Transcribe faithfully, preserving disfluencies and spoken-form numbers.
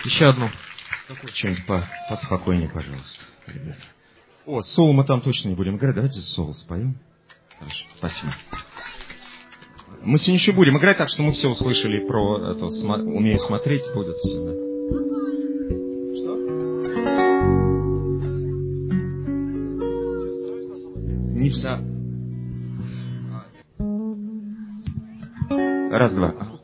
Еще одну. Что-нибудь по поспокойнее, пожалуйста, ребята. О, соло мы там точно не будем играть. Давайте соло споем. Хорошо, спасибо. Мы сегодня еще будем играть, так что мы все услышали про это, смо... умею смотреть, будет все. Да? Что? Не вся. Раз, два.